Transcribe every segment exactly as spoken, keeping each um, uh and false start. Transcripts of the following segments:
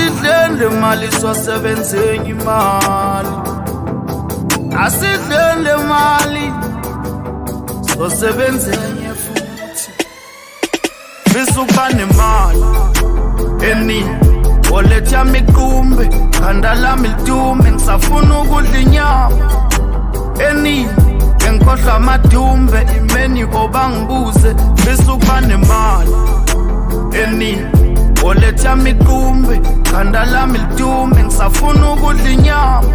Asidlele mali sosebenzenye imali Asidlele mali sosebenzenye futhi Bisukuba nemali eningi Wallet yami kumbe khanda lami lidume ngisafuna ukudla inyama eningi ngikhohlwa amadumbe imeni obangibuze bisukuba nemali eningi Wallet yami kumbe khanda lami lidume ngisafuna ukudla inyama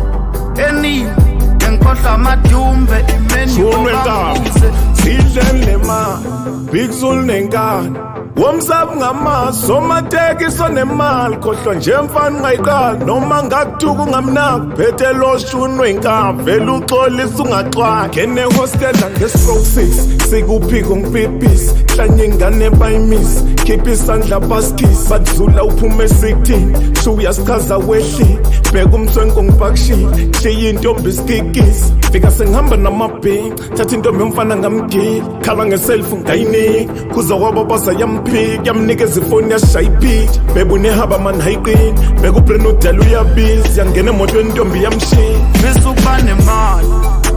eningi ngikhohlwa amadumbe imeni obangibuze sidlele ma big soul nenkani Womsap ngamas somateki sonemali khohlwa nje mfana ngayiqala noma ngakuthuka ngamnaka phethe lo shunwe inkaba vele uxolisa ungaxwala ngene hostel ngestroke six sikuphiko ngipipisi hlanye ingane bayimisi khipha isandla baskis badlula uphume sixteen shuya sichaza wehli bheka umthwenko ngipakishile hliye intombi isikikisi fika sengihamba namabhinqa thatha intombi yomfana ngamgili khala ngeselfu ngayiniki kuza kwabo basa yampik yamnikeza ifoni yashaya ipicture bebe unehaba mani hayiqini beka ubrand udala uyabizi yangena emotweni intombi yamshiya bisukuba nemali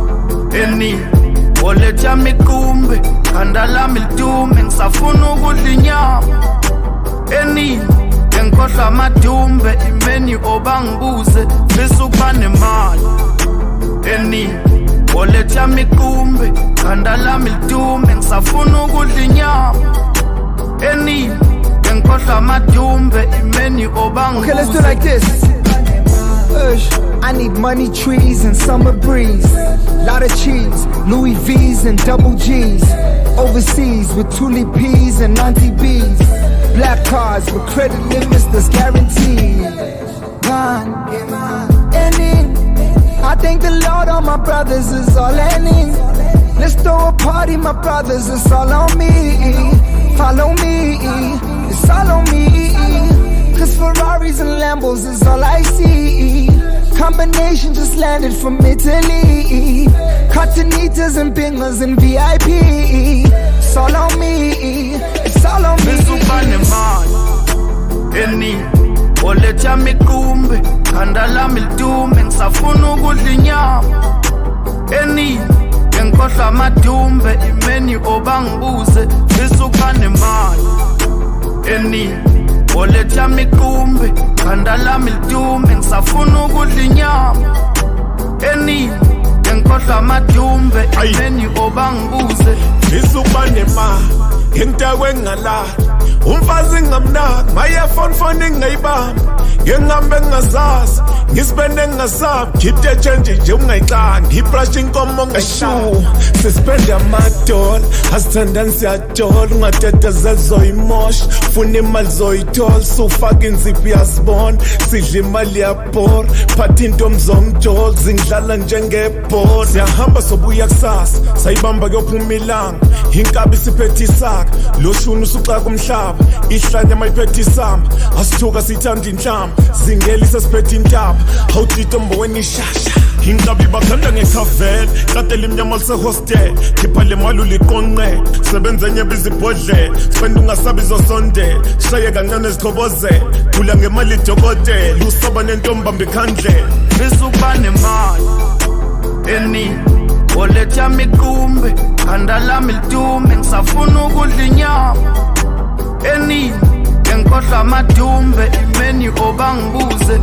eningi wallet yami kumbe khanda lami lidume ngisafuna ukudla inyama eningi ngikhohlwa amadumbe imeni obangibuze bisukuba nemali eningi wallet yami kumbe khanda lami lidume ngisafuna ukudla inyama eningi ngikhohlwa amadumbe imeni obangibuze. Okay, let's do like this. Ush, I need money trees and summer breeze. Lot of cheese, Louis V's and double G's. Overseas with tulip peas and Auntie B's. Black cars with credit limits that's guaranteed. Man, any. I thank the Lord, all my brothers is all any. Let's throw a party, my brothers, it's all on me. Follow me, it's all on me. Cause Ferraris and Lambos is all I see. Combination just landed from Italy. Cottonitas and bingers and V I P. It's all on me, it's all on me. Bisukuba nemali eningi wallet yami kumbe khanda lami lidume ngisafuna ukudla inyama eningi ngikhohlwa amadumbe imeni obangibuze bisukuba nemali eningi wallet yami kumbe khanda lami lidume ngisafuna ukudla inyama eningi ngikhohlwa amadumbe imeni obangibuze bisukuba nemali ngentakwe ngala umfazi ngamnaki my phone phone ngayibamba ngihambe ngazazi ngisipende ngasabi khiphe change nje ungayixanga ngibrush inkomo ngashuwa sispende amadol asithandani siyadola ungatata zezoyimosha funa imali zoyithola sufaka inziphi yasibona sidla imali yabhora phatha intombi zomjol zingidlala njengebhola siyahamba sobuya kusasa sayibamba kuyophuma ilanga inkabi isiphethe isaka lo shunu usuxa kumhlaba ihlanya mayiphethe isamba asithuka sithanda inhlamba zingelisa siphethe intaba awutito mboweni ishasha inkabi bakhanda ngekhavela katela imnyama lisehostel khipha le mali uliqonqele sebenza enye bizibhodlela sifenda ungasabi zosondela shaye kancane zikhobozela khula ngemali idokotela usaba nentombamba ikhandlela bisukuba nemali eningi wallet yami kumbe khanda lami lidume ngisafuna ukudla inyama eningi ngikhohlwa amadumbe imeni obangibuze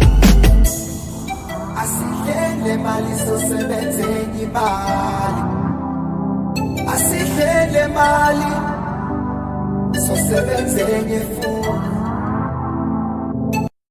Asidlele mali sosebenzenye imali Asidlele mali sosebenzenye futhi